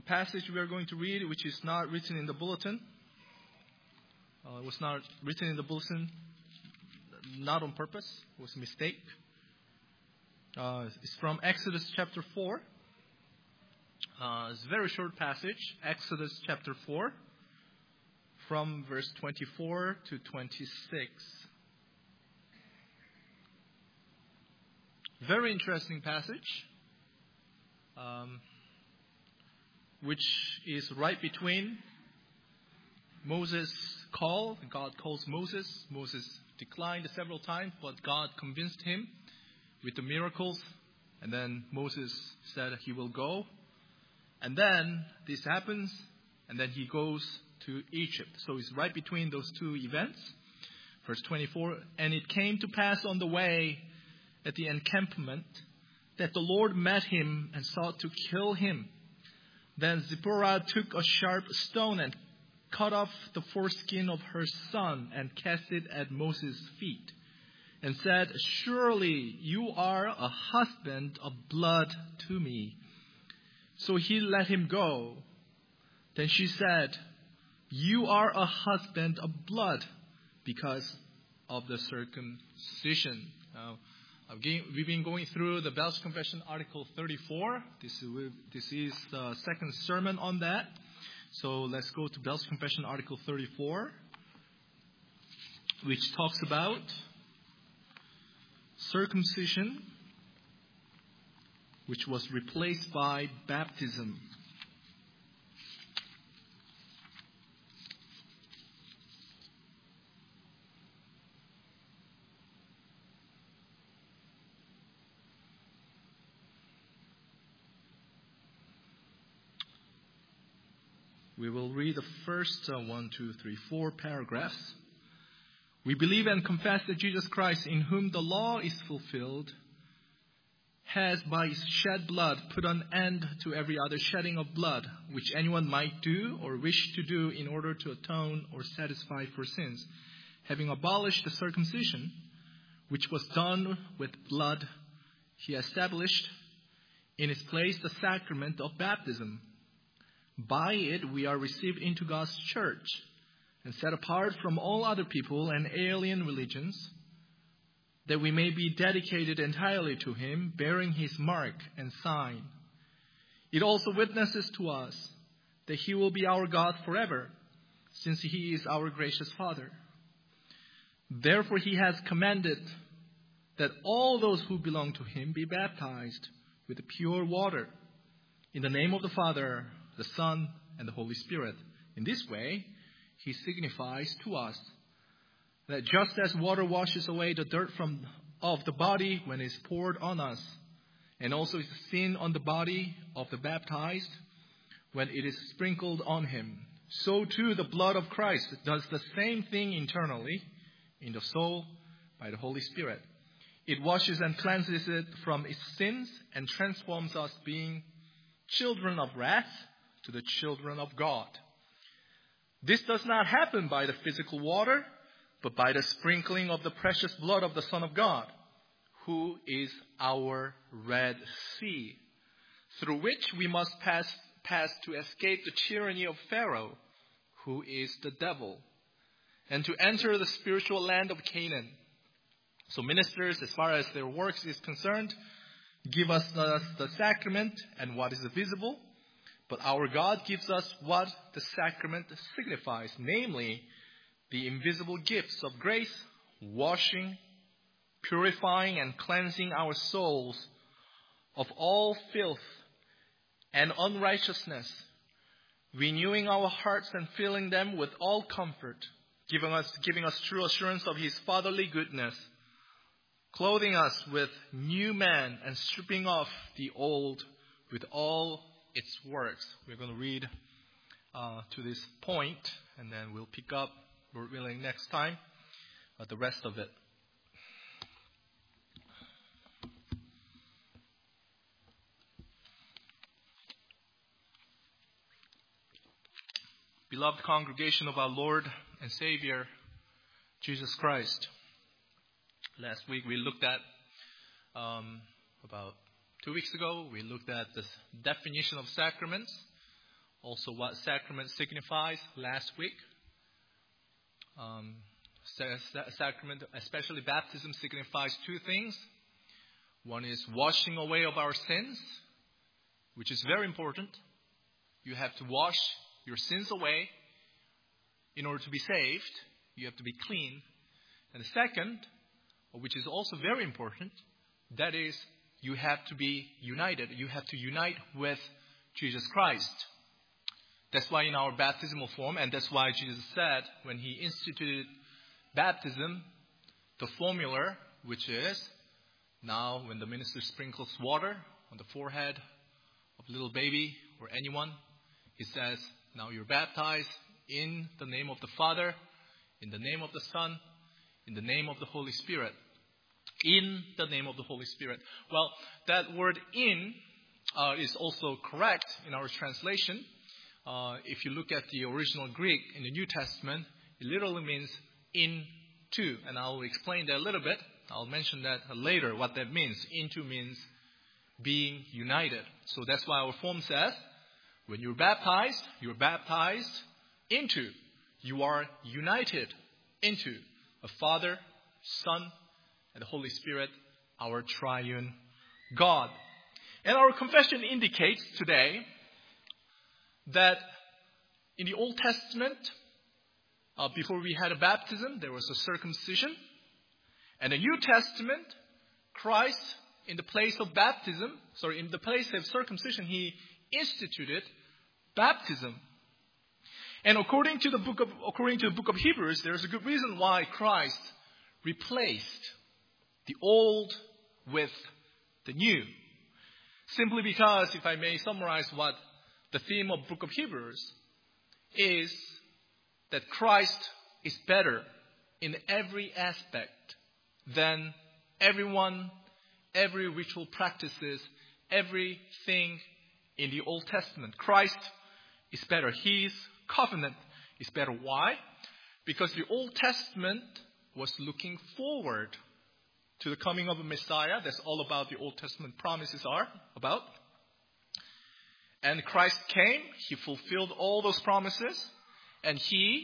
passage we are going to read, which is not written in the bulletin. It was not written in the bulletin, not on purpose. It was a mistake. It's from Exodus chapter 4. It's a very short passage. Exodus chapter 4, from verse 24 to 26. Very interesting passage, which is right between Moses' call. God calls Moses. Moses declined several times, but God convinced him with the miracles. And then Moses said he will go. And then this happens, and then he goes to Egypt. So it's right between those two events. Verse 24, and it came to pass on the way at the encampment that the Lord met him and sought to kill him. Then Zipporah took a sharp stone and cut off the foreskin of her son and cast it at Moses' feet and said, surely you are a husband of blood to me. So he let him go. Then she said, you are a husband of blood because of the circumcision. Now, we've been going through the Belgian Confession, Article 34. This is the second sermon on that. So let's go to Belgian Confession, Article 34, which talks about circumcision, which was replaced by baptism. We will read the first 4 paragraphs. We believe and confess that Jesus Christ, in whom the law is fulfilled, has by his shed blood put an end to every other shedding of blood, which anyone might do or wish to do in order to atone or satisfy for sins. Having abolished the circumcision, which was done with blood, he established in its place the sacrament of baptism. By it we are received into God's church and set apart from all other people and alien religions, that we may be dedicated entirely to him, bearing his mark and sign. It also witnesses to us that he will be our God forever, since he is our gracious Father. Therefore he has commanded that all those who belong to him be baptized with the pure water, in the name of the Father, the Son, and the Holy Spirit. In this way, he signifies to us that just as water washes away the dirt of the body when it is poured on us, and also is sin on the body of the baptized when it is sprinkled on him, so too the blood of Christ does the same thing internally in the soul by the Holy Spirit. It washes and cleanses it from its sins and transforms us, being children of wrath, to the children of God. This does not happen by the physical water, but by the sprinkling of the precious blood of the Son of God, who is our Red Sea, through which we must pass to escape the tyranny of Pharaoh, who is the devil, and to enter the spiritual land of Canaan. So ministers, as far as their works is concerned, give us the sacrament and what is visible. But our God gives us what the sacrament signifies, namely the invisible gifts of grace, washing, purifying and cleansing our souls of all filth and unrighteousness, renewing our hearts and filling them with all comfort, giving us true assurance of his fatherly goodness, clothing us with new man and stripping off the old with all its works. We're going to read to this point, and then we'll pick up, Lord willing, next time, the rest of it. Beloved congregation of our Lord and Savior, Jesus Christ. Last week we looked at, about 2 weeks ago, we looked at the definition of sacraments. also what sacrament signifies last week. Sacrament, especially baptism, signifies two things. One is washing away of our sins, which is very important. You have to wash your sins away in order to be saved. You have to be clean. And the second, which is also very important, that is you have to be united. You have to unite with Jesus Christ. That's why in our baptismal form, and that's why Jesus said when he instituted baptism, the formula, which is now when the minister sprinkles water on the forehead of a little baby or anyone, he says, now you're baptized in the name of the Father, in the name of the Son, in the name of the Holy Spirit. In the name of the Holy Spirit. Well, that word in is also correct in our translation. If you look at the original Greek in the New Testament, it literally means into. And I'll explain that a little bit. I'll mention that later, what that means. Into means being united. So that's why our form says, when you're baptized into. You are united into a Father, Son, and the Holy Spirit, our triune God. And our confession indicates today that in the Old Testament, before we had a baptism, there was a circumcision. And the New Testament, Christ, in the place of circumcision, he instituted baptism. And according to the book of Hebrews, there's a good reason why Christ replaced the old with the new. Simply because, if I may summarize what the theme of book of Hebrews is, that Christ is better in every aspect than everyone, every ritual practices, everything in the Old Testament. Christ is better. His covenant is better. Why? Because the Old Testament was looking forward to the coming of a Messiah. That's all about the Old Testament promises are about. And Christ came. He fulfilled all those promises. And he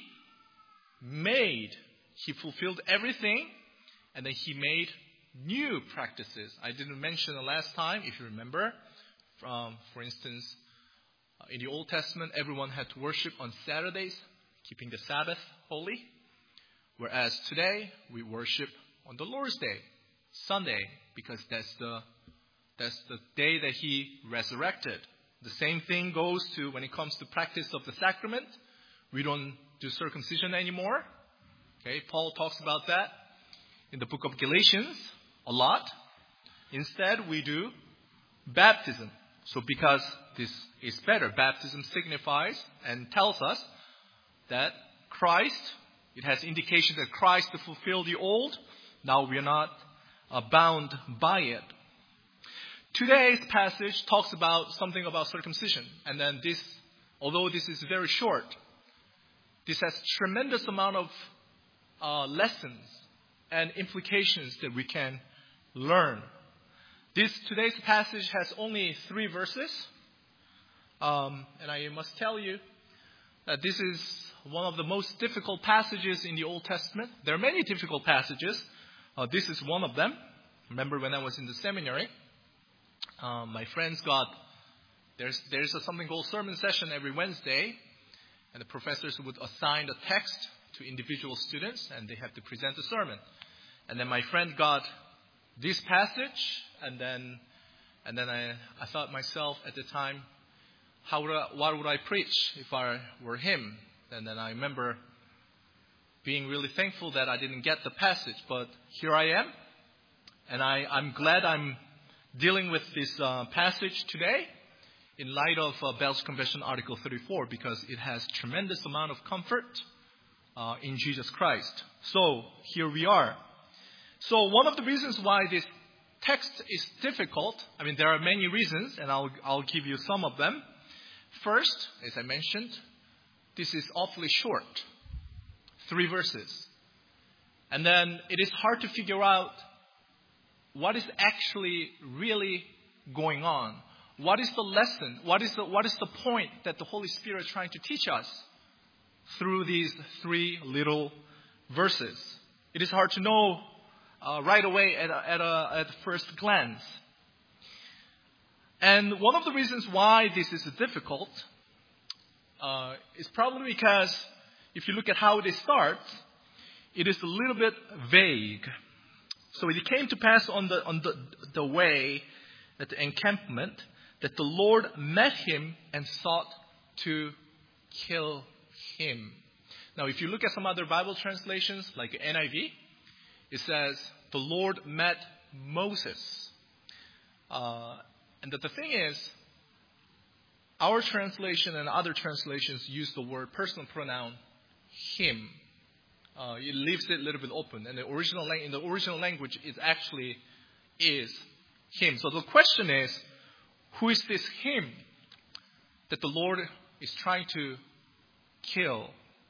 fulfilled everything. And then he made new practices. I didn't mention the last time, if you remember. For instance, in the Old Testament, everyone had to worship on Saturdays, keeping the Sabbath holy. Whereas today, we worship on the Lord's Day, Sunday, because that's the day that he resurrected. The same thing goes to when it comes to practice of the sacrament. We don't do circumcision anymore. Okay, Paul talks about that in the book of Galatians a lot. Instead, we do baptism. So because this is better, baptism signifies and tells us that Christ, it has indication that Christ fulfilled the old. Now we are not bound by it. Today's passage talks about something about circumcision. And then this, although this is very short, this has tremendous amount of lessons and implications that we can learn. Today's passage has only 3 verses. And I must tell you that this is one of the most difficult passages in the Old Testament. There are many difficult passages. This is one of them. Remember when I was in the seminary, my friends there's something called sermon session every Wednesday. And the professors would assign the text to individual students and they have to present a sermon. And then my friend got this passage, and then I thought myself at the time, what would I preach if I were him? And then I remember being really thankful that I didn't get the passage, but here I am, and I'm glad I'm dealing with this passage today in light of Bell's Confession Article 34, because it has tremendous amount of comfort in Jesus Christ. So here we are. So one of the reasons why this text is difficult, there are many reasons, and I'll give you some of them. First, as I mentioned, this is awfully short, 3 verses. And then it is hard to figure out what is actually really going on. what is the lesson? What is the point that the Holy Spirit is trying to teach us through these 3 little verses? It is hard to know right away at first glance. And one of the reasons why this is difficult is probably because if you look at how they start, it is a little bit vague. So it came to pass on the way at the encampment that the Lord met him and sought to kill him. Now, if you look at some other Bible translations, like NIV, it says the Lord met Moses. And that the thing is, our translation and other translations use the word personal pronoun him. It leaves it a little bit open. And in the original language, it actually is him. So the question is, who is this him that the Lord is trying to kill?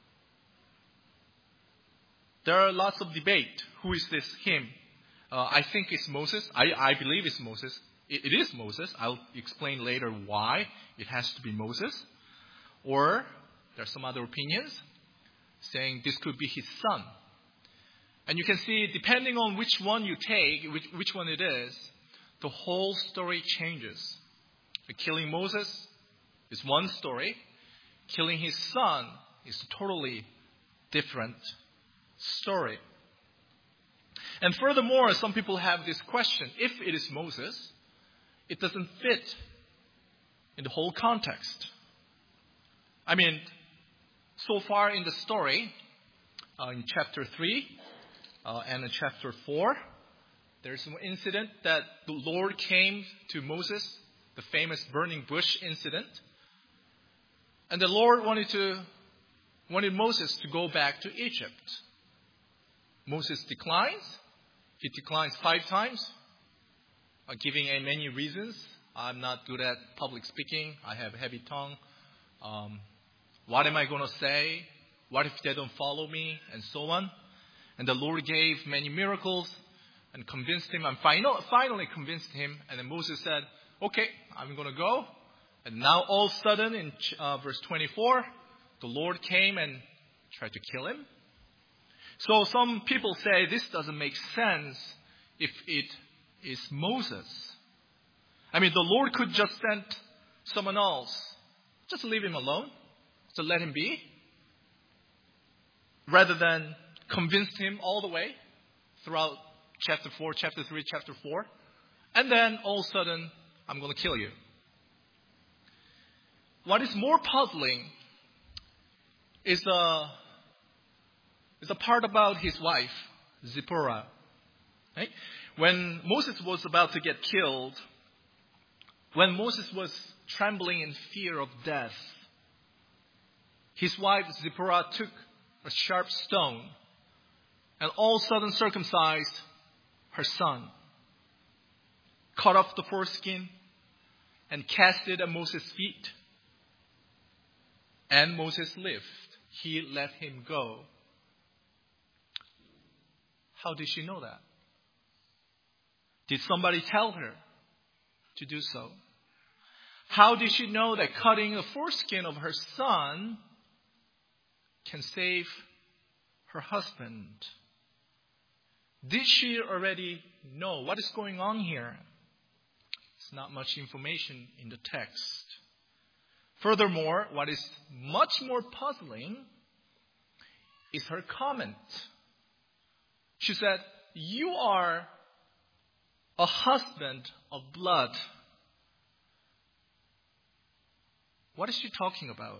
There are lots of debate. Who is this him? I think it's Moses. I believe it's Moses. It is Moses. I'll explain later why it has to be Moses. Or there are some other opinions saying this could be his son. And you can see, depending on which one you take, which one it is, the whole story changes. Killing Moses is one story. Killing his son is a totally different story. And furthermore, some people have this question. If it is Moses, it doesn't fit in the whole context. I mean, so far in the story, in chapter 3 and in chapter 4, there's an incident that the Lord came to Moses, the famous burning bush incident. And the Lord wanted Moses to go back to Egypt. Moses declines. He declines 5 times, giving many reasons. I'm not good at public speaking. I have a heavy tongue. What am I going to say? What if they don't follow me? And so on. And the Lord gave many miracles and convinced him. And finally convinced him. And then Moses said, okay, I'm going to go. And now all of a sudden in verse 24, the Lord came and tried to kill him. So some people say this doesn't make sense if it is Moses. I mean, the Lord could just send someone else. Just leave him alone. So let him be. Rather than convince him all the way throughout chapter 4, chapter 3, chapter 4. And then all of a sudden, I'm going to kill you. What is more puzzling is a part about his wife, Zipporah. Right? When Moses was about to get killed, when Moses was trembling in fear of death, his wife Zipporah took a sharp stone and all of a sudden circumcised her son, cut off the foreskin and cast it at Moses' feet. And Moses lived. He let him go. How did she know that? Did somebody tell her to do so? How did she know that cutting the foreskin of her son can save her husband? Did she already know what is going on here? There's not much information in the text. Furthermore, what is much more puzzling is her comment. She said, "You are a husband of blood." What is she talking about?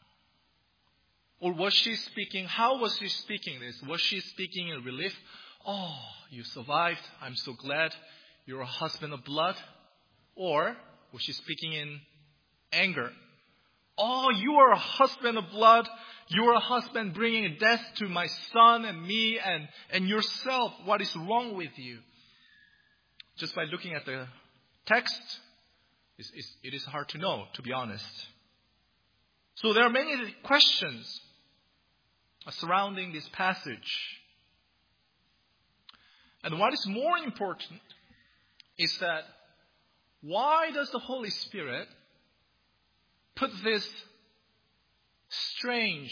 Or was she speaking, how was she speaking this? Was she speaking in relief? Oh, you survived. I'm so glad you're a husband of blood. Or was she speaking in anger? Oh, you are a husband of blood. You are a husband bringing death to my son and me and yourself. What is wrong with you? Just by looking at the text, it is hard to know, to be honest. So there are many questions surrounding this passage. And what is more important is that why does the Holy Spirit put this strange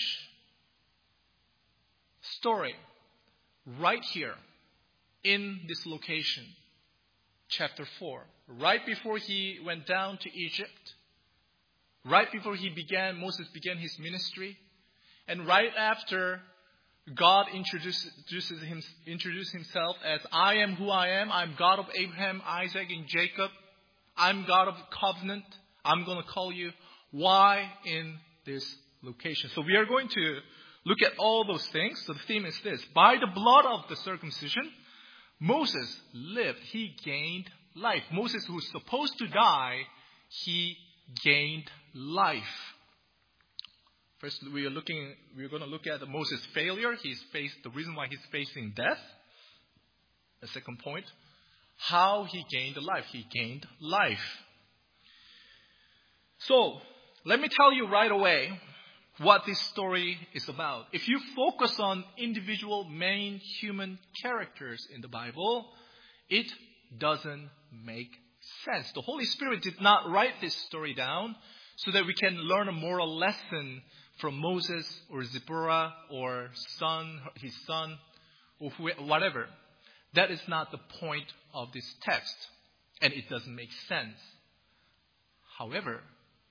story right here in this location, chapter 4, right before he went down to Egypt, right before Moses began his ministry, and right after God introduced himself as, I am who I am. I'm God of Abraham, Isaac, and Jacob. I'm God of covenant. I'm going to call you. Why in this location? So we are going to look at all those things. So the theme is this. By the blood of the circumcision, Moses lived. He gained life. Moses, who was supposed to die, he gained life. First, we're going to look at Moses' failure. The reason why he's facing death. The second point, how he gained life. He gained life. So, let me tell you right away what this story is about. If you focus on individual main human characters in the Bible, it doesn't make sense. The Holy Spirit did not write this story down so that we can learn a moral lesson from Moses or Zipporah or his son, or whatever. That is not the point of this text, and it doesn't make sense. However,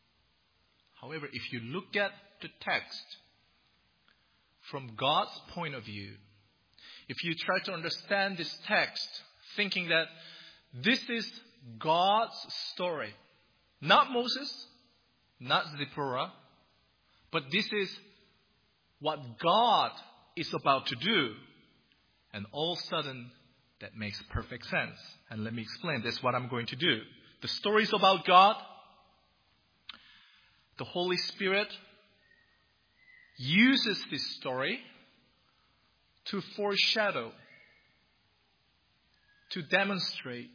if you look at the text from God's point of view, if you try to understand this text, thinking that this is God's story, not Moses, not Zipporah, but this is what God is about to do. And all of a sudden, that makes perfect sense. And let me explain. This is what I'm going to do. The story is about God. The Holy Spirit uses this story to foreshadow, to demonstrate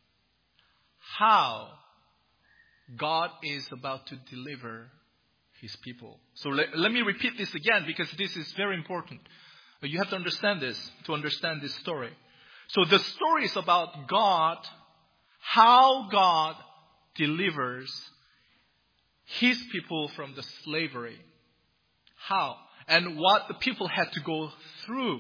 how God is about to deliver His people. So let me repeat this again, because this is very important. You have to understand this to understand this story. So the story is about God, how God delivers His people from the slavery. How? And what the people had to go through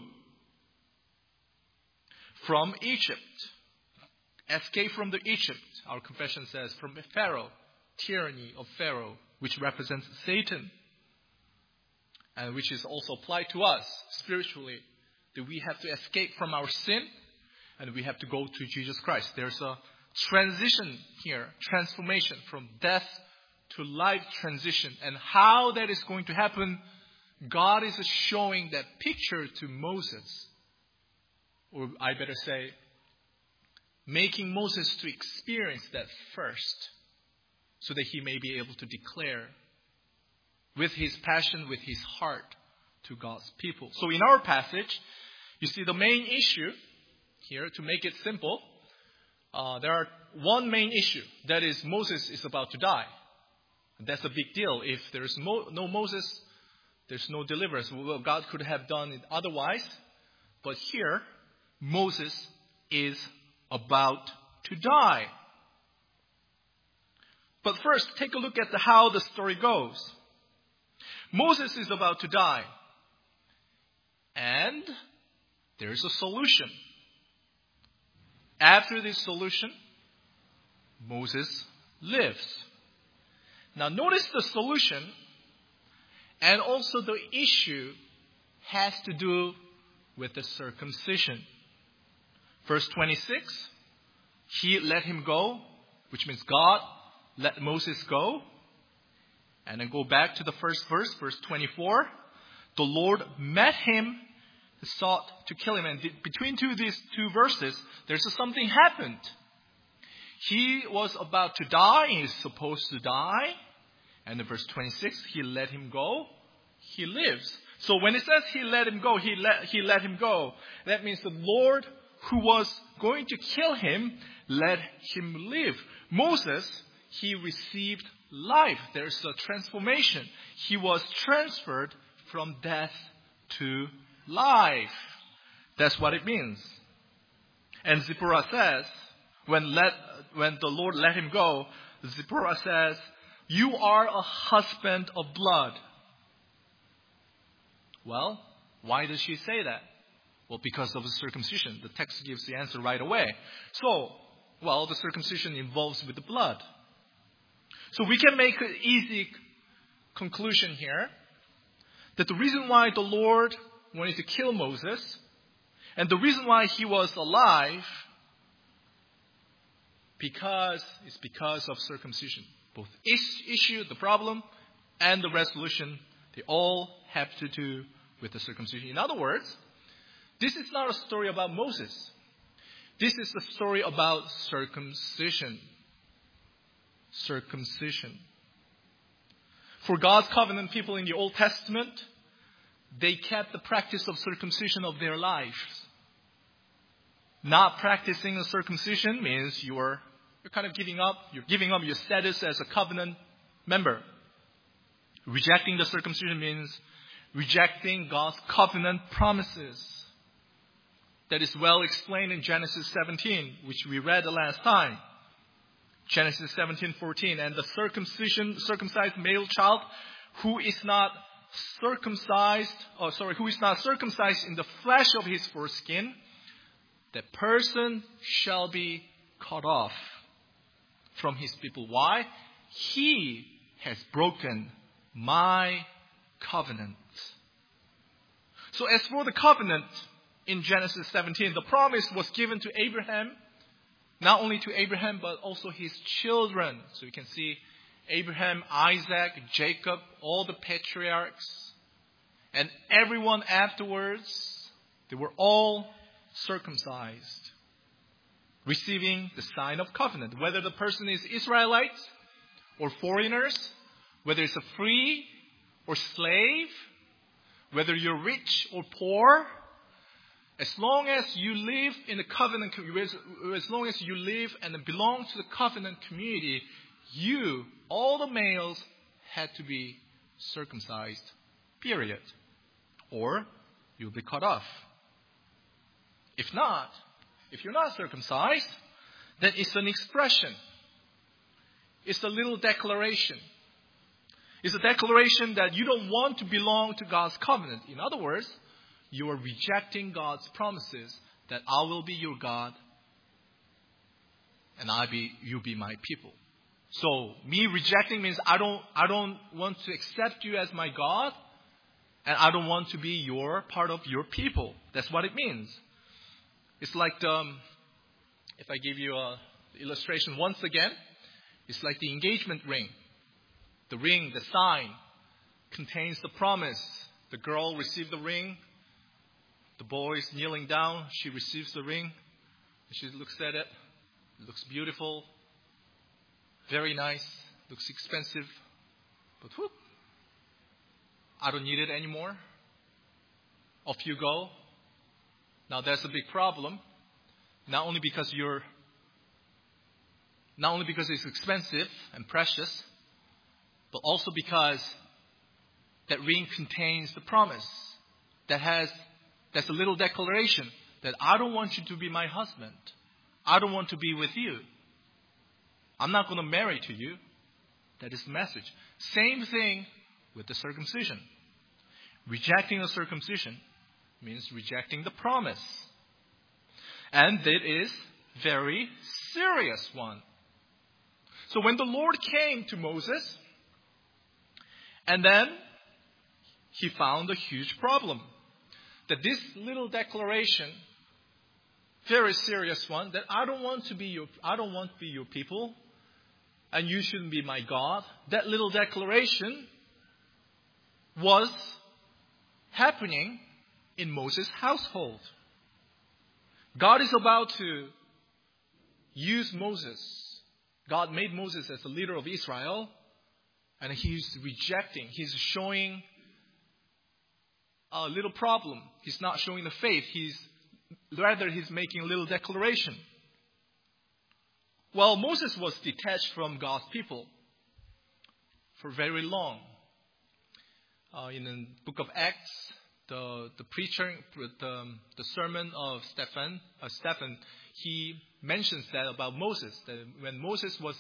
from Egypt. Escape from the Egypt, our confession says, from Pharaoh, tyranny of Pharaoh, which represents Satan, and which is also applied to us spiritually, that we have to escape from our sin and we have to go to Jesus Christ. There's a transition here, transformation from death to life transition. And how that is going to happen, God is showing that picture to Moses. Or I better say, making Moses to experience that first, so that he may be able to declare with his passion, with his heart, to God's people. So in our passage, you see the main issue here, to make it simple, there are one main issue. That is, Moses is about to die. And that's a big deal. If there's no Moses, there's no deliverance. Well, God could have done it otherwise. But here, Moses is about to die. But first, take a look at how the story goes. Moses is about to die. And there's a solution. After this solution, Moses lives. Now notice the solution and also the issue has to do with the circumcision. Verse 26, He let him go, which means God let Moses go. And then go back to the first verse, verse 24. The Lord met him, sought to kill him. And between these two verses, there's something happened. He was about to die. He's supposed to die. And in verse 26, He let him go. He lives. So when it says He let him go, He let him go. That means the Lord who was going to kill him let him live. Moses, he received life. There's a transformation. He was transferred from death to life. That's what it means. And Zipporah says, when when the Lord let him go, Zipporah says, "You are a husband of blood." Well, why does she say that? Well, because of the circumcision. The text gives the answer right away. So, well, the circumcision involves with the blood. So we can make an easy conclusion here that the reason why the Lord wanted to kill Moses and the reason why he was alive is because of circumcision. Both issue, the problem, and the resolution, they all have to do with the circumcision. In other words, this is not a story about Moses. This is a story about circumcision. Circumcision. For God's covenant people in the Old Testament, they kept the practice of circumcision of their lives. Not practicing the circumcision means you're kind of giving up your status as a covenant member. Rejecting the circumcision means rejecting God's covenant promises. That is well explained in Genesis 17, which we read the last time. Genesis 17:14, and the circumcised male child who is not circumcised in the flesh of his foreskin, that person shall be cut off from his people. Why? He has broken my covenant. So as for the covenant in Genesis 17, the promise was given to Abraham, not only to Abraham, but also his children. So you can see Abraham, Isaac, Jacob, all the patriarchs, and everyone afterwards, they were all circumcised, receiving the sign of covenant. Whether the person is Israelites or foreigners, whether it's a free or slave, whether you're rich or poor, as long as you live in the covenant, as long as you live and belong to the covenant community, all the males, had to be circumcised, period. Or you'll be cut off. If you're not circumcised, then it's an expression. It's a little declaration. It's a declaration that you don't want to belong to God's covenant. In other words, you are rejecting God's promises that I will be your God and you be my people. So me rejecting means I don't want to accept you as my God, and I don't want to be part of your people. That's what it means. It's like if I give you the illustration once again, it's like the engagement ring. The ring, the sign, contains the promise. The girl received the ring. The boy is kneeling down. She receives the ring. She looks at it. It looks beautiful. Very nice. Looks expensive. But whoop, I don't need it anymore. Off you go. Now that's a big problem. Not only because it's expensive and precious, but also because that ring contains the promise that's a little declaration that I don't want you to be my husband. I don't want to be with you. I'm not going to marry to you. That is the message. Same thing with the circumcision. Rejecting the circumcision means rejecting the promise. And it is very serious one. So when the Lord came to Moses, and then he found a huge problem. That this little declaration, very serious one, that I don't want to be your people, and you shouldn't be my God. That little declaration was happening in Moses' household. God is about to use Moses. God made Moses as the leader of Israel, and he's showing a little problem. He's not showing the faith. He's making a little declaration. Well, Moses was detached from God's people for very long. In the book of Acts, the sermon of Stephen, he mentions that about Moses, that when Moses was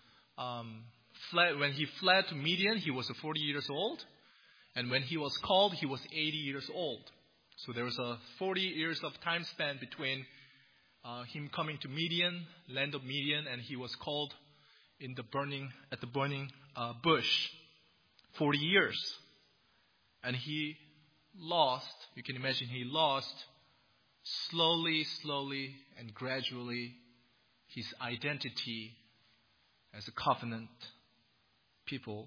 when he fled to Midian, he was 40 years old. And when he was called, he was 80 years old. So there was a 40 years of time span between him coming to Midian, land of Midian, and he was called at the burning bush. 40 years. And he lost, you can imagine he lost slowly and gradually his identity as a covenant people.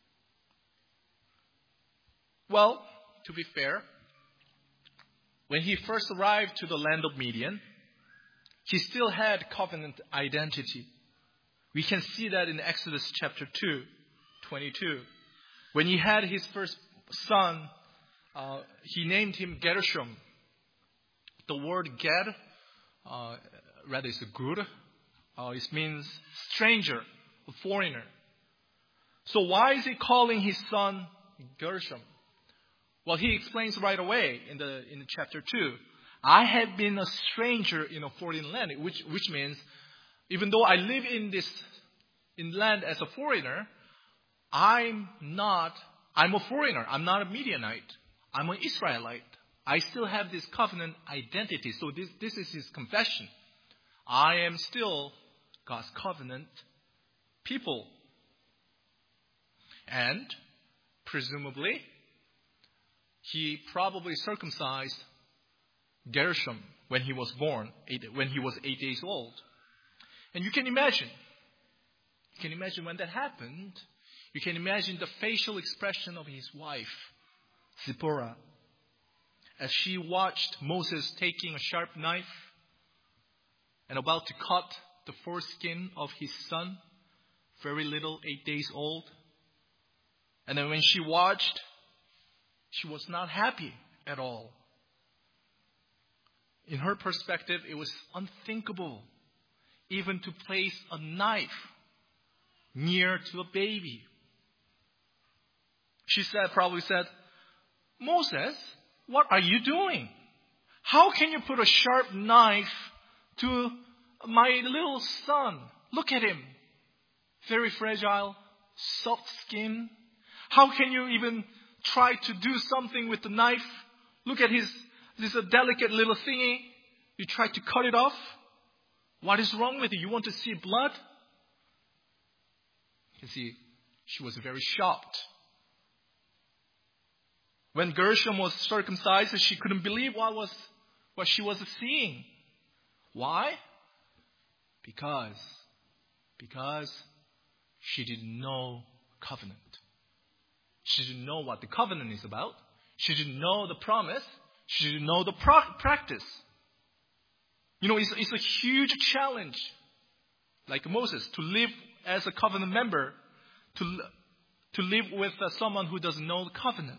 Well, to be fair, when he first arrived to the land of Midian, he still had covenant identity. We can see that in Exodus chapter 22. When he had his first son, he named him Gershom. The word Ger, rather is a gur. It means stranger, a foreigner. So why is he calling his son Gershom? Well, he explains right away in the chapter 2. I have been a stranger in a foreign land, which means even though I live in land as a foreigner, I'm a foreigner. I'm not a Midianite. I'm an Israelite. I still have this covenant identity. So this is his confession. I am still God's covenant people. And presumably, he probably circumcised Gershom when he was born, when he was 8 days old. And you can imagine when that happened, you can imagine the facial expression of his wife, Zipporah, as she watched Moses taking a sharp knife and about to cut the foreskin of his son, very little, 8 days old. And then when she watched, she was not happy at all. In her perspective, it was unthinkable even to place a knife near to a baby. She probably said, Moses, what are you doing? How can you put a sharp knife to my little son? Look at him. Very fragile, soft skin. How can you even try to do something with the knife? Look at this delicate little thingy. You try to cut it off. What is wrong with you? You want to see blood? You see, she was very shocked. When Gershom was circumcised, she couldn't believe what she was seeing. Why? Because she didn't know covenant. She didn't know what the covenant is about. She didn't know the promise. She didn't know the practice. You know, it's a huge challenge, like Moses, to live as a covenant member, to live with someone who doesn't know the covenant.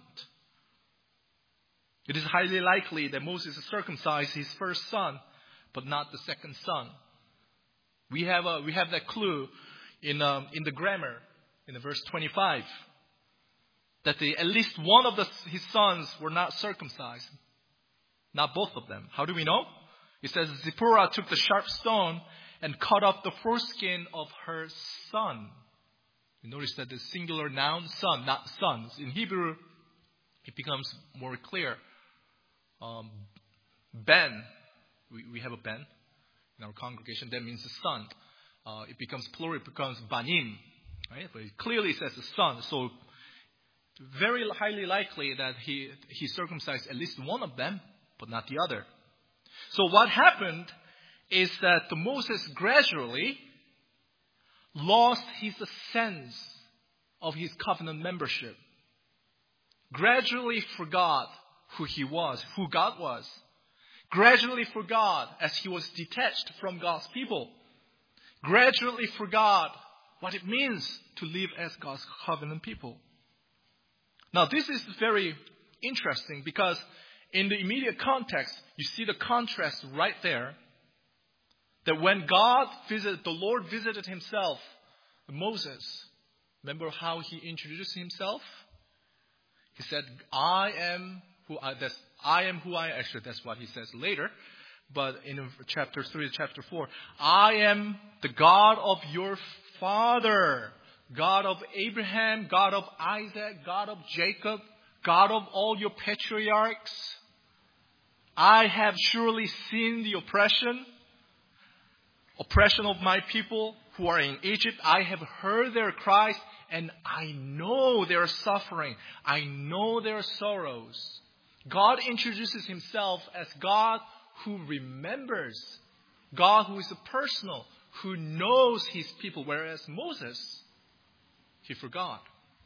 It is highly likely that Moses circumcised his first son, but not the second son. We have that clue in the grammar, in the verse 25, that at least one of his sons were not circumcised, not both of them. How do we know? It says Zipporah took the sharp stone and cut off the foreskin of her son. You notice that the singular noun, son, not sons. In Hebrew, it becomes more clear. Ben, we have a Ben in our congregation. That means the son. It becomes plural. It becomes banim. Right? But it clearly says the son. So very highly likely that he circumcised at least one of them, but not the other. So what happened is that Moses gradually lost his sense of his covenant membership. Gradually forgot who he was, who God was. Gradually forgot as he was detached from God's people. Gradually forgot what it means to live as God's covenant people. Now this is very interesting because in the immediate context, you see the contrast right there. That when the Lord visited himself, Moses, remember how he introduced himself? He said, I am who I am. Actually, that's what he says later. But in chapter 3 to chapter 4, I am the God of your father, God of Abraham, God of Isaac, God of Jacob, God of all your patriarchs. I have surely seen the oppression of my people who are in Egypt. I have heard their cries, and I know their suffering. I know their sorrows. God introduces himself as God who remembers, God who is personal, who knows his people, whereas Moses, he forgot.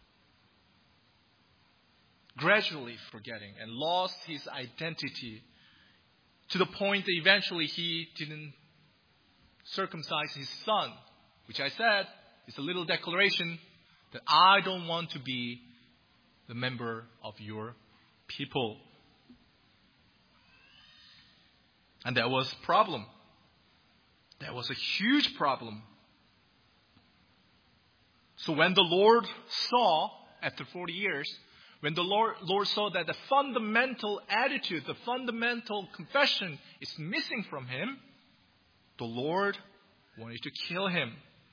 Gradually forgetting and lost his identity to the point that eventually he didn't circumcise his son, which I said is a little declaration that I don't want to be the member of your people. And that was a problem. That was a huge problem. So when the Lord saw, after 40 years, when the Lord saw that the fundamental attitude, the fundamental confession is missing from him, the Lord wanted to kill him.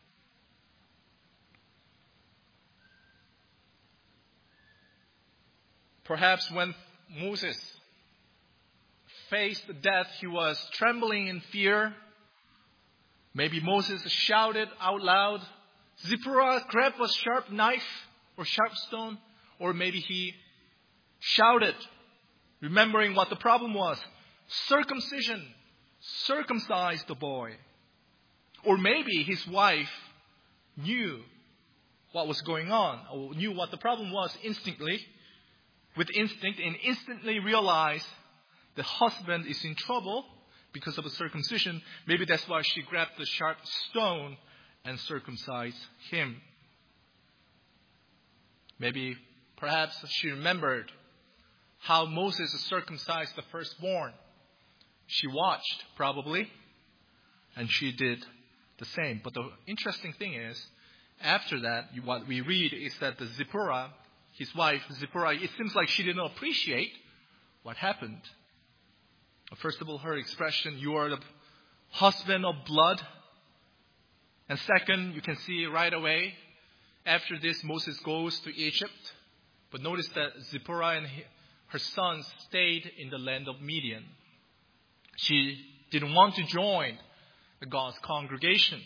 Perhaps when Moses faced death, he was trembling in fear. Maybe Moses shouted out loud, "Zipporah, grab a sharp knife or sharp stone." Or maybe he shouted, remembering what the problem was. Circumcision. Circumcise the boy. Or maybe his wife knew what was going on, or knew what the problem was with instinct, and instantly realized the husband is in trouble because of a circumcision. Maybe that's why she grabbed the sharp stone and circumcised him. Maybe, perhaps she remembered how Moses circumcised the firstborn. She watched, probably, and she did the same. But the interesting thing is, after that, what we read is that the Zipporah, his wife, Zipporah, it seems like she didn't appreciate what happened. First of all, her expression, "You are the husband of blood." And second, you can see right away, after this, Moses goes to Egypt. But notice that Zipporah and her sons stayed in the land of Midian. She didn't want to join God's congregation.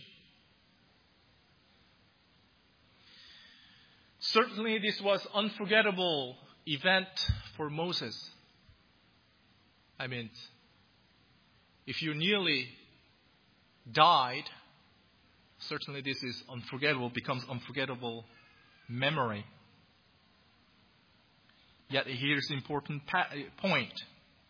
Certainly, this was an unforgettable event for Moses. I mean, if you nearly died, certainly this is unforgettable, becomes unforgettable memory. Yet here's the important point.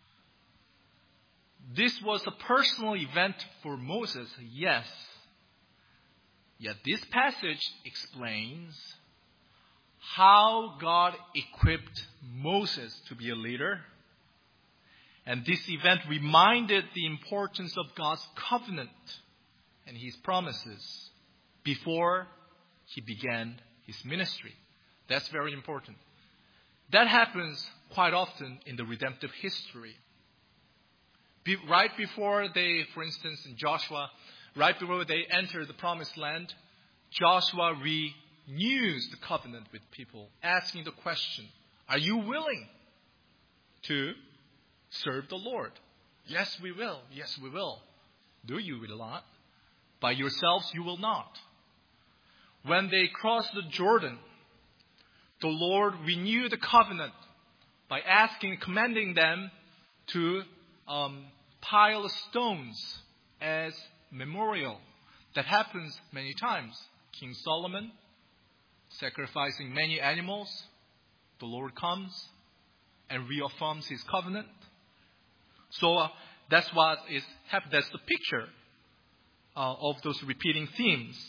This was a personal event for Moses, yes. Yet this passage explains how God equipped Moses to be a leader. And this event reminded the importance of God's covenant and his promises before he began his ministry. That's very important. That happens quite often in the redemptive history. Right before they, for instance, in Joshua, right before they enter the promised land, Joshua renews the covenant with people, asking the question, "Are you willing to serve the Lord?" "Yes, we will. Yes, we will." "Do you will not? By yourselves you will not." When they crossed the Jordan, the Lord renewed the covenant by commanding them to pile stones as memorial. That happens many times. King Solomon sacrificing many animals, the Lord comes and reaffirms his covenant. So that's what is happening. That's the picture of those repeating themes.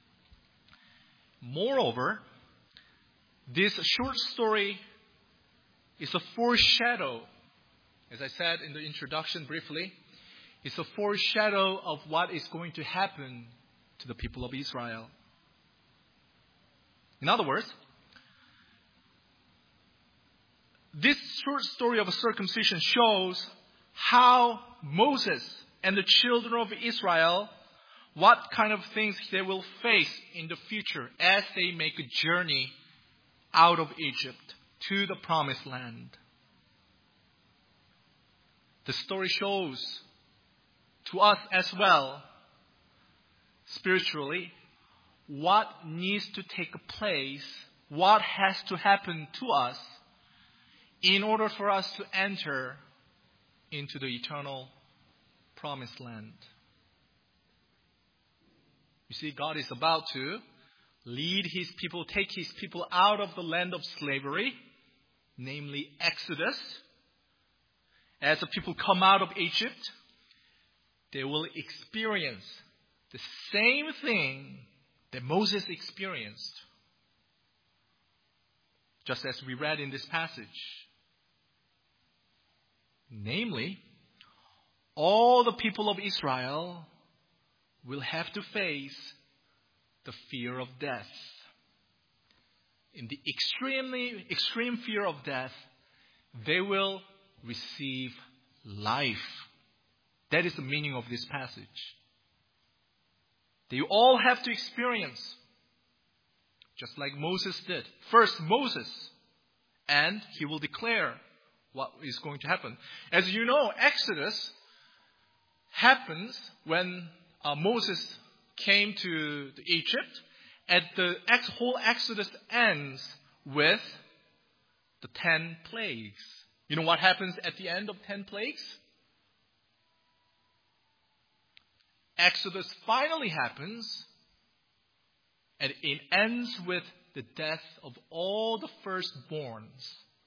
Moreover, this short story is a foreshadow. As I said in the introduction briefly, it's a foreshadow of what is going to happen to the people of Israel. In other words, this short story of a circumcision shows how Moses and the children of Israel, what kind of things they will face in the future as they make a journey out of Egypt to the promised land. The story shows to us as well, spiritually, what needs to take place, what has to happen to us in order for us to enter into the eternal promised land. You see, God is about to lead His people, take His people out of the land of slavery, namely Exodus. As the people come out of Egypt, they will experience the same thing that Moses experienced. Just as we read in this passage. Namely, all the people of Israel will have to face the fear of death. In the extreme fear of death, they will receive life. That is the meaning of this passage. They all have to experience, just like Moses did. First, Moses, and he will declare what is going to happen. As you know, Exodus happens when Moses came to Egypt, and the whole Exodus ends with the 10 plagues. You know what happens at the end of 10 plagues? Exodus finally happens, and it ends with the death of all the firstborns.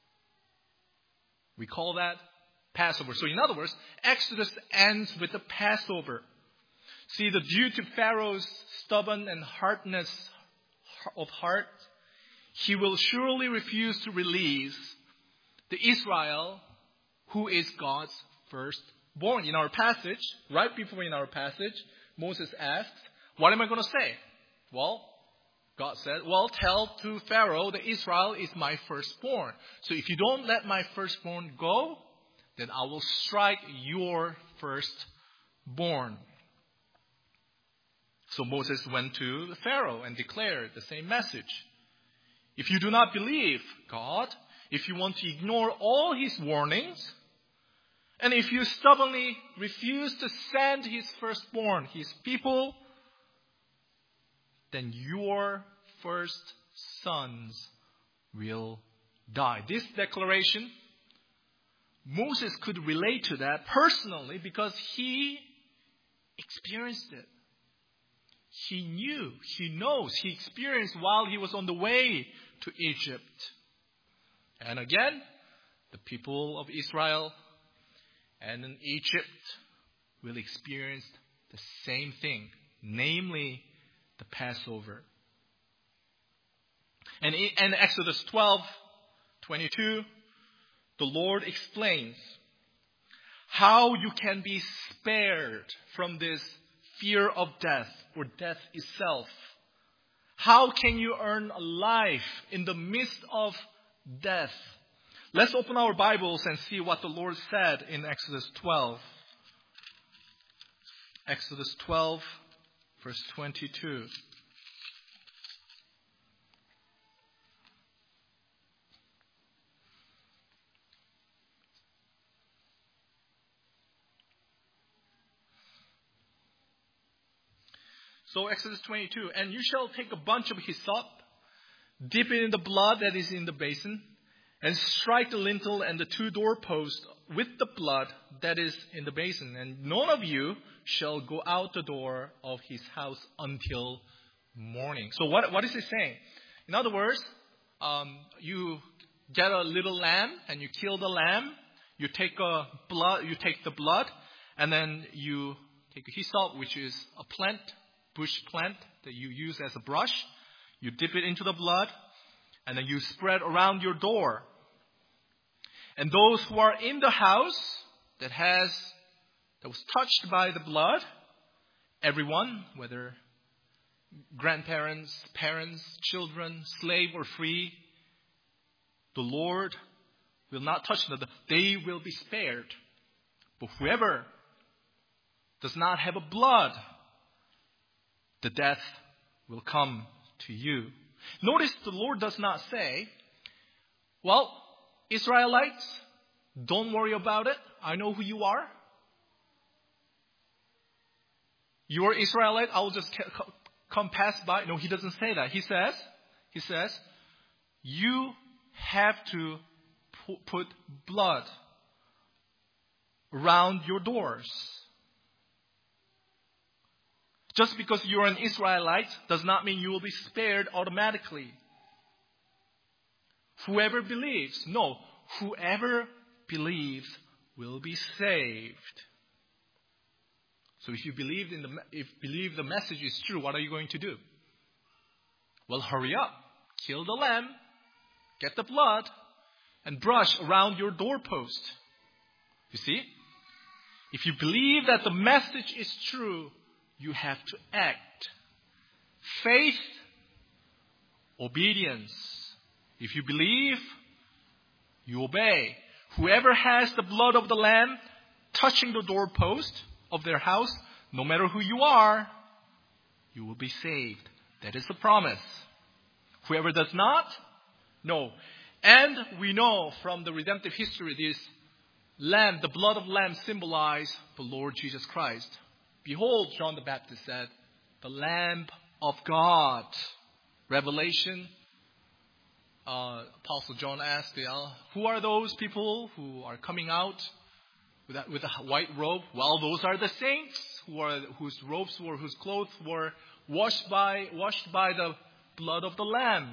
We call that Passover. So in other words, Exodus ends with the Passover. See, due to Pharaoh's stubborn and hardness of heart, he will surely refuse to release the Israel who is God's firstborn. In our passage, right before in our passage, Moses asks, what am I going to say? Well, God said, well, tell to Pharaoh that Israel is my firstborn. So if you don't let my firstborn go, then I will strike your firstborn. So Moses went to the Pharaoh and declared the same message. If you do not believe God, if you want to ignore all His warnings, and if you stubbornly refuse to send His firstborn, His people, then your first sons will die. This declaration, Moses could relate to that personally because he experienced it. He knew, he knows, he experienced while he was on the way to Egypt. And again, the people of Israel and in Egypt will experience the same thing, namely the Passover. And in Exodus 12:22, the Lord explains how you can be spared from this fear of death or death itself. How can you earn a life in the midst of death? Let's open our Bibles and see what the Lord said in Exodus 12. Exodus 12, verse 22. So Exodus 22, and you shall take a bunch of hyssop, dip it in the blood that is in the basin, and strike the lintel and the 2 doorposts with the blood that is in the basin. And none of you shall go out the door of his house until morning. So what is he saying? In other words, you get a little lamb and you kill the lamb. You take the blood, and then you take a hyssop, which is a plant, bush plant that you use as a brush. You dip it into the blood, and then you spread around your door. And those who are in the house that was touched by the blood, everyone, whether grandparents, parents, children, slave or free, the Lord will not touch them. They will be spared. But whoever does not have a blood, the death will come to you. Notice the Lord does not say, well, Israelites, don't worry about it. I know who you are. You are Israelite, I will just come pass by. No, he doesn't say that. He says, you have to put blood around your doors. Just because you're an Israelite does not mean you will be spared automatically. Whoever believes will be saved. So if you believe the message is true, what are you going to do? Well, hurry up, kill the lamb, get the blood, and brush around your doorpost. You see? If you believe that the message is true, you have to act. Faith, obedience. If you believe, you obey. Whoever has the blood of the lamb touching the doorpost of their house, no matter who you are, you will be saved. That is the promise. Whoever does not, no. And we know from the redemptive history, this lamb, the blood of lamb, symbolizes the Lord Jesus Christ. Behold, John the Baptist said, the Lamb of God. Revelation, Apostle John asked, who are those people who are coming out with a white robe? Well, those are the saints whose robes or whose clothes were washed by the blood of the Lamb.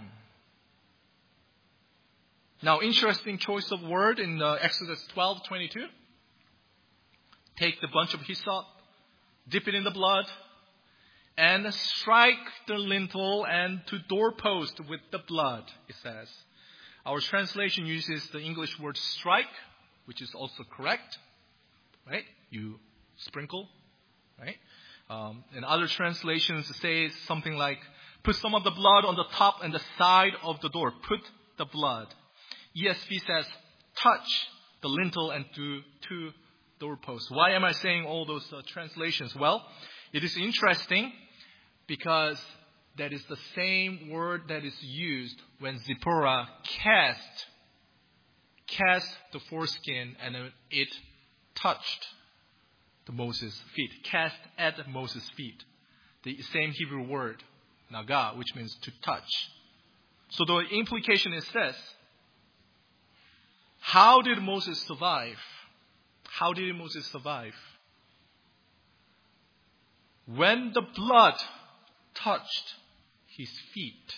Now, interesting choice of word in Exodus 12:22. Take the bunch of hyssop, dip it in the blood, and strike the lintel and to doorpost with the blood, it says. Our translation uses the English word strike, which is also correct. Right? You sprinkle. Right? And other translations say something like, put some of the blood on the top and the side of the door. Put the blood. ESV says, touch the lintel and do two doorposts. Why am I saying all those translations? Well, it is interesting because that is the same word that is used when Zipporah cast the foreskin and it touched the Moses' feet. Cast at Moses' feet. The same Hebrew word, naga, which means to touch. So the implication is this. How did Moses survive? How did Moses survive? When the blood touched his feet,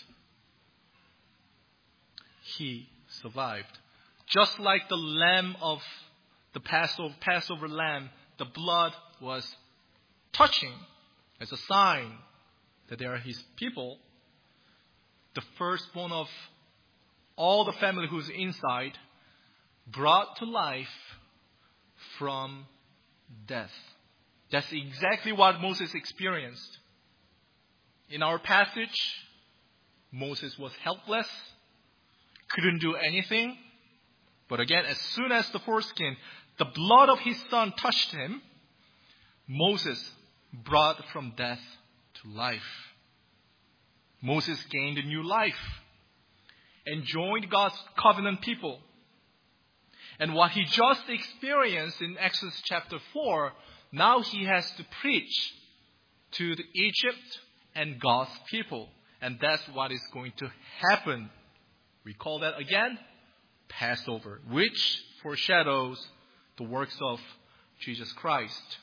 he survived. Just like the lamb of the Passover lamb, the blood was touching as a sign that they are his people. The firstborn of all the family who's inside, brought to life from death. That's exactly what Moses experienced. In our passage, Moses was helpless, couldn't do anything. But again, as soon as the foreskin, the blood of his son touched him, Moses brought from death to life. Moses gained a new life and joined God's covenant people. And what he just experienced in Exodus chapter 4, now he has to preach to the Egypt and God's people. And that's what is going to happen. We call that again Passover, which foreshadows the works of Jesus Christ.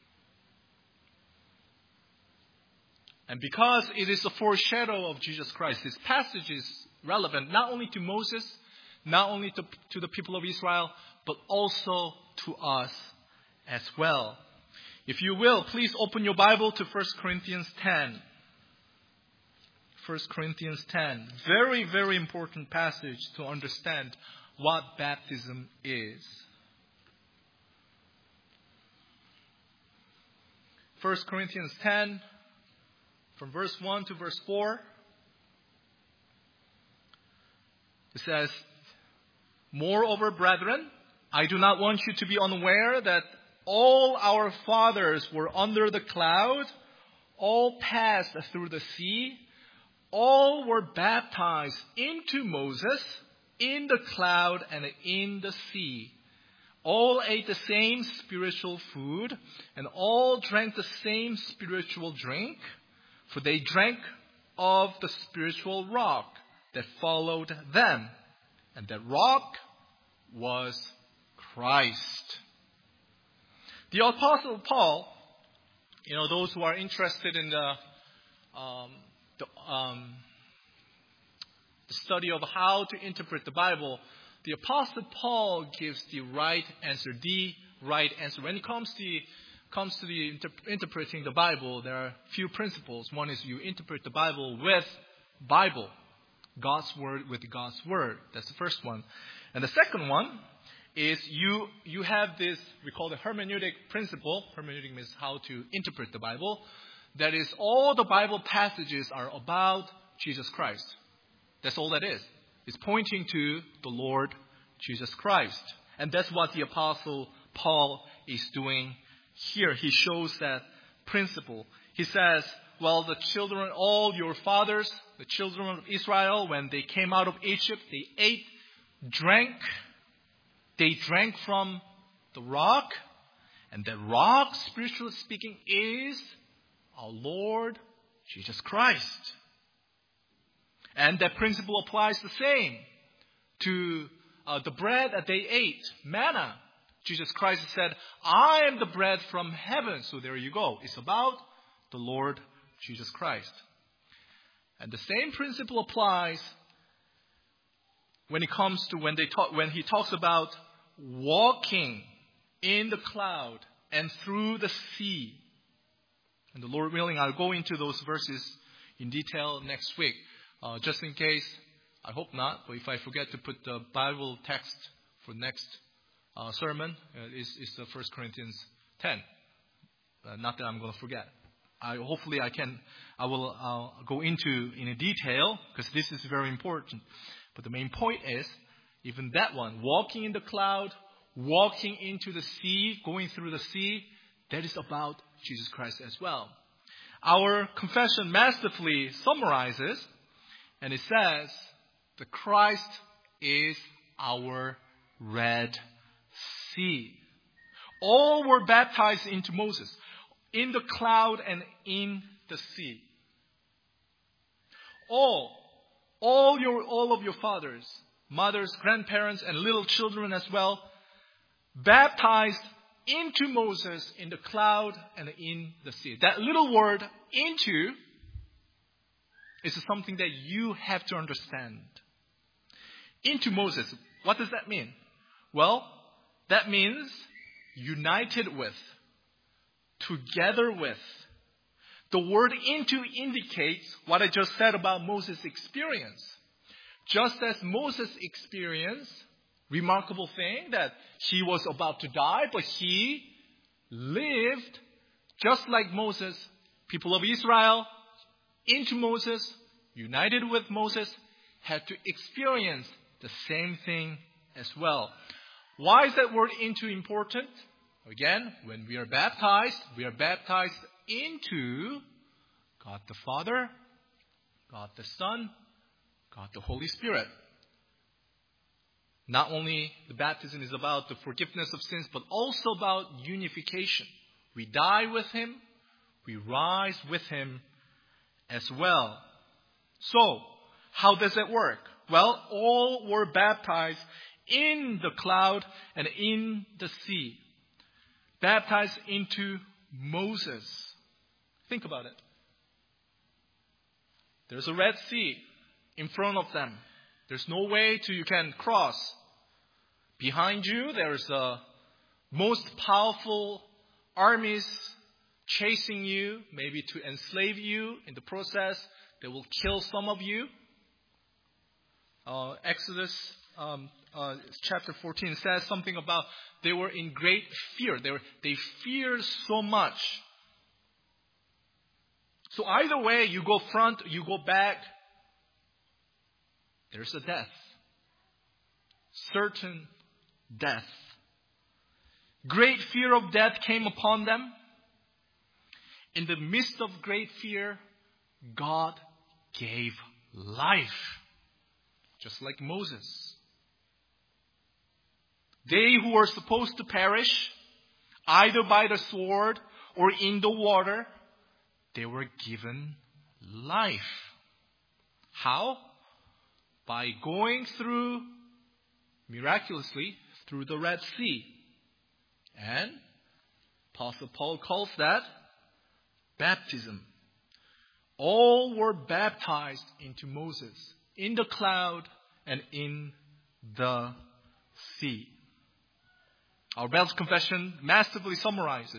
And because it is a foreshadow of Jesus Christ, this passage is relevant not only to Moses, not only to the people of Israel, but also to us as well. If you will, please open your Bible to 1 Corinthians 10. 1 Corinthians 10. Very, very important passage to understand what baptism is. 1 Corinthians 10, from verse 1 to verse 4. It says, moreover, brethren, I do not want you to be unaware that all our fathers were under the cloud, all passed through the sea, all were baptized into Moses in the cloud and in the sea. All ate the same spiritual food, and all drank the same spiritual drink, for they drank of the spiritual rock that followed them. And that rock was Christ. The Apostle Paul, those who are interested in the study of how to interpret the Bible, the Apostle Paul gives the right answer. When it comes to interpreting the Bible, there are a few principles. One is you interpret the Bible with Bible, God's Word with God's Word. That's the first one. And the second one is you have this, we call the hermeneutic principle. Hermeneutic means how to interpret the Bible. That is, all the Bible passages are about Jesus Christ. That's all that is. It's pointing to the Lord Jesus Christ. And that's what the Apostle Paul is doing here. He shows that principle. He says, well, the children, all your fathers, the children of Israel, when they came out of Egypt, they drank from the rock. And that rock, spiritually speaking, is our Lord Jesus Christ. And that principle applies the same to the bread that they ate, manna. Jesus Christ said, I am the bread from heaven. So there you go. It's about the Lord Jesus Christ. And the same principle applies when he talks about walking in the cloud and through the sea. And the Lord willing, I'll go into those verses in detail next week. Just in case, I hope not, but if I forget to put the Bible text for next sermon, is 1 Corinthians 10. Not that I'm going to forget. I will go into in a detail, because this is very important. But the main point is, even that one, walking in the cloud, walking into the sea, going through the sea, that is about Jesus Christ as well. Our confession masterfully summarizes, and it says, the Christ is our Red Sea. All were baptized into Moses, in the cloud and in the sea. All of your fathers, mothers, grandparents, and little children as well, baptized into Moses in the cloud and in the sea. That little word, into, is something that you have to understand. Into Moses. What does that mean? Well, that means united with, together with. The word into indicates what I just said about Moses' experience. Just as Moses experienced, remarkable thing that he was about to die, but he lived just like Moses. People of Israel, into Moses, united with Moses, had to experience the same thing as well. Why is that word into important? Again, when we are baptized into God the Father, God the Son, God the Holy Spirit. Not only the baptism is about the forgiveness of sins, but also about unification. We die with Him, we rise with Him as well. So, how does it work? Well, all were baptized in the cloud and in the sea. Baptized into Moses. Think about it. There's a Red Sea in front of them. There's no way you can cross. Behind you, there's most powerful armies chasing you, maybe to enslave you. In the process, they will kill some of you. Exodus chapter 14 says something about they were in great fear. They feared so much. So either way, you go front, you go back, there's a death. Certain death. Great fear of death came upon them. In the midst of great fear, God gave life, just like Moses. They who were supposed to perish, either by the sword or in the water, they were given life. How? By going through, miraculously, through the Red Sea. And Apostle Paul calls that baptism. All were baptized into Moses in the cloud and in the sea. Our Bell's Confession masterfully summarizes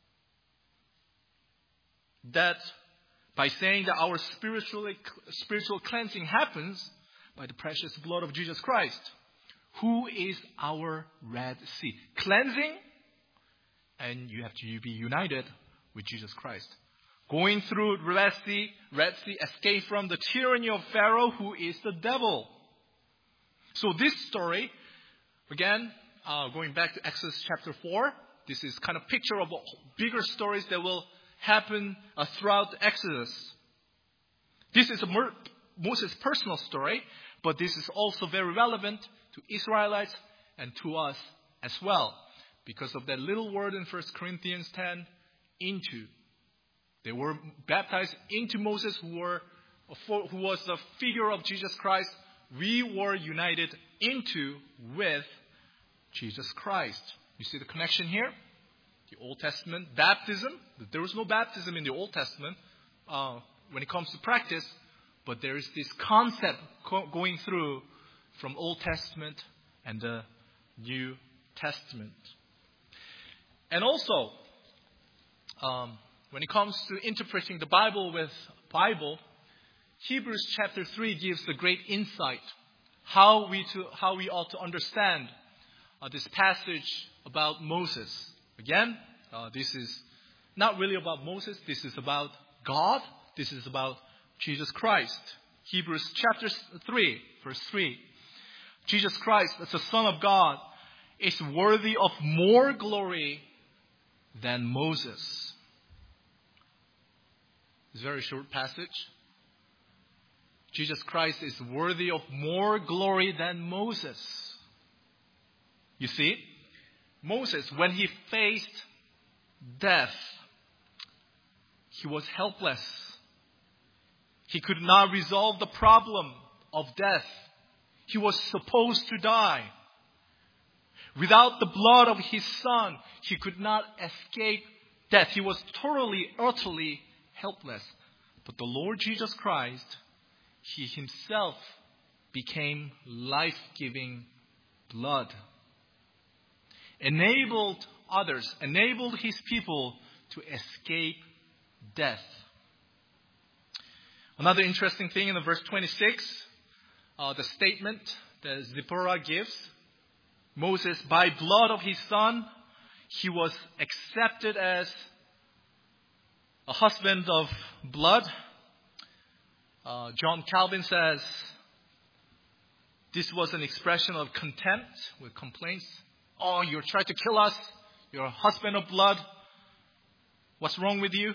that by saying that our spiritual cleansing happens by the precious blood of Jesus Christ, who is our Red Sea. Cleansing, and you have to be united with Jesus Christ. Going through Red Sea, escape from the tyranny of Pharaoh, who is the devil. So this story, again, going back to Exodus chapter 4, this is kind of picture of bigger stories that will happen throughout Exodus. This is Moses' personal story, but this is also very relevant to Israelites and to us as well, because of that little word in 1 Corinthians 10, into. They were baptized into Moses, who was the figure of Jesus Christ. We were united into with Jesus Christ. You see the connection here? The Old Testament baptism. There was no baptism in the Old Testament when it comes to practice, but there is this concept going through from Old Testament and the New Testament. And also, when it comes to interpreting the Bible with Bible, Hebrews chapter 3 gives a great insight how we ought to understand this passage about Moses. Again, this is not really about Moses. This is about God. This is about Jesus Christ. Hebrews chapter 3, verse 3. Jesus Christ, as the Son of God, is worthy of more glory than Moses. It's a very short passage. Jesus Christ is worthy of more glory than Moses. You see, Moses, when he faced death, he was helpless. He could not resolve the problem of death. He was supposed to die. Without the blood of his son, he could not escape death. He was totally, utterly helpless. But the Lord Jesus Christ, he himself became life-giving blood. Enabled others, enabled his people to escape death. Another interesting thing in the verse 26, the statement that Zipporah gives, Moses, by blood of his son, he was accepted as a husband of blood. John Calvin says this was an expression of contempt with complaints. Oh, you're trying to kill us. You're a husband of blood. What's wrong with you?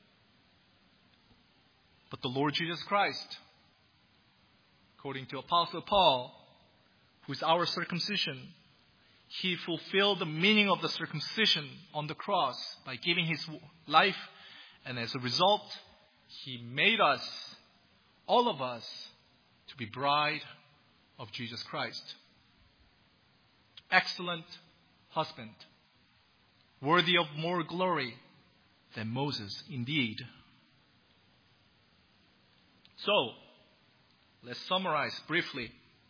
But the Lord Jesus Christ, according to Apostle Paul, who is our circumcision, he fulfilled the meaning of the circumcision on the cross by giving his life. And as a result, he made us, all of us, to be bride of Jesus Christ. Excellent husband, worthy of more glory than Moses, indeed. So, let's summarize briefly.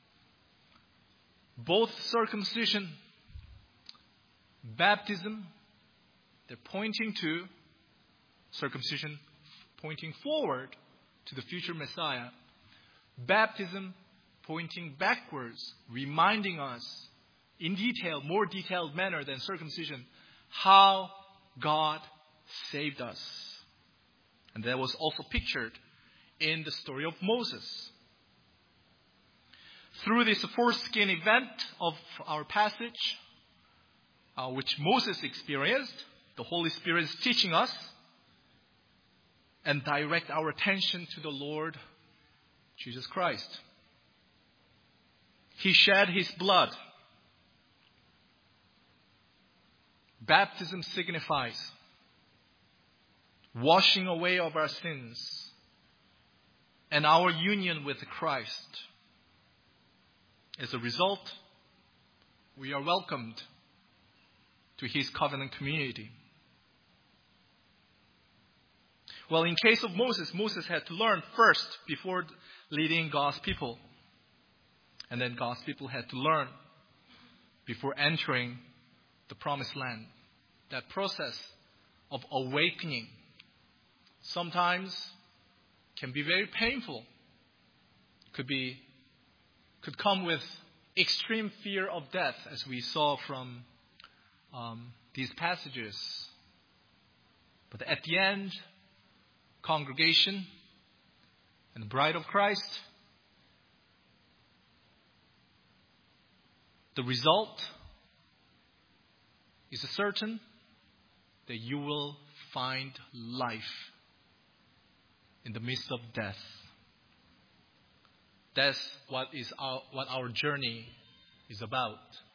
Both circumcision, baptism, they're pointing to circumcision, pointing forward to the future Messiah. Baptism, pointing backwards, reminding us in detail, more detailed manner than circumcision, how God saved us. And that was also pictured in the story of Moses. Through this foreskin event of our passage, which Moses experienced, the Holy Spirit is teaching us, and direct our attention to the Lord Jesus Christ. He shed His blood. Baptism signifies washing away of our sins and our union with Christ. As a result, we are welcomed to His covenant community. Well, in case of Moses, Moses had to learn first before leading God's people. And then God's people had to learn before entering the promised land. That process of awakening sometimes can be very painful. Could come with extreme fear of death, as we saw from these passages. But at the end, congregation and the bride of Christ, the result is certain that you will find life in the midst of death. That's what our journey is about.